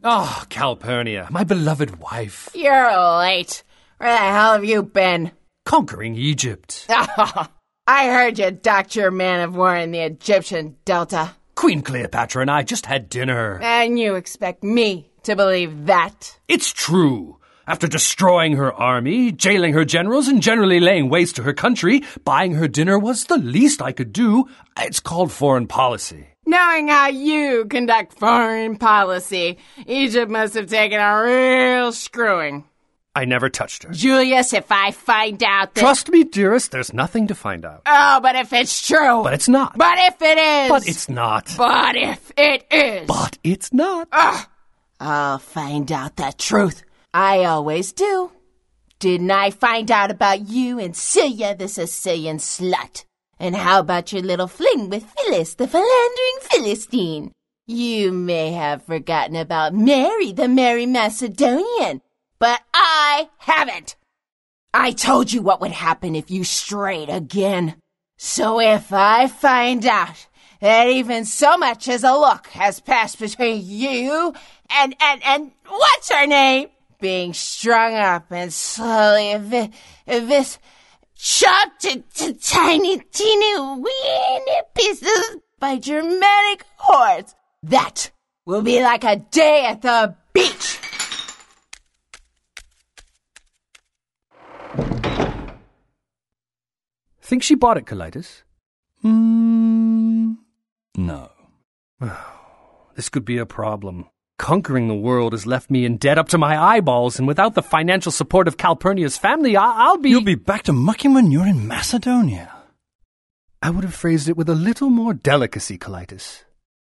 Oh, Calpurnia, my beloved wife. You're late. Where the hell have you been? Conquering Egypt. Oh, I heard you docked your man of war in the Egyptian Delta. Queen Cleopatra and I just had dinner. And you expect me to believe that? It's true. After destroying her army, jailing her generals, and generally laying waste to her country, buying her dinner was the least I could do. It's called foreign policy. Knowing how you conduct foreign policy, Egypt must have taken a real screwing. I never touched her. Julius, if I find out that... Trust me, dearest, there's nothing to find out. Oh, but if it's true... But it's not. But if it is... But it's not. But if it is... But it's not. I'll find out the truth. I always do. Didn't I find out about you and Celia, the Sicilian slut? And how about your little fling with Phyllis, the philandering Philistine? You may have forgotten about Mary, the merry Macedonian, but I haven't. I told you what would happen if you strayed again. So if I find out that even so much as a look has passed between you and what's her name? Being strung up and slowly chopped to tiny, teeny, weeny pieces by Germanic hordes. That will be like a day at the beach. Think she bought it, Colitis? No. This could be a problem. Conquering the world has left me in debt up to my eyeballs, and without the financial support of Calpurnia's family, I'll be... You'll be back to mucking when you're in Macedonia. I would have phrased it with a little more delicacy, Colitis.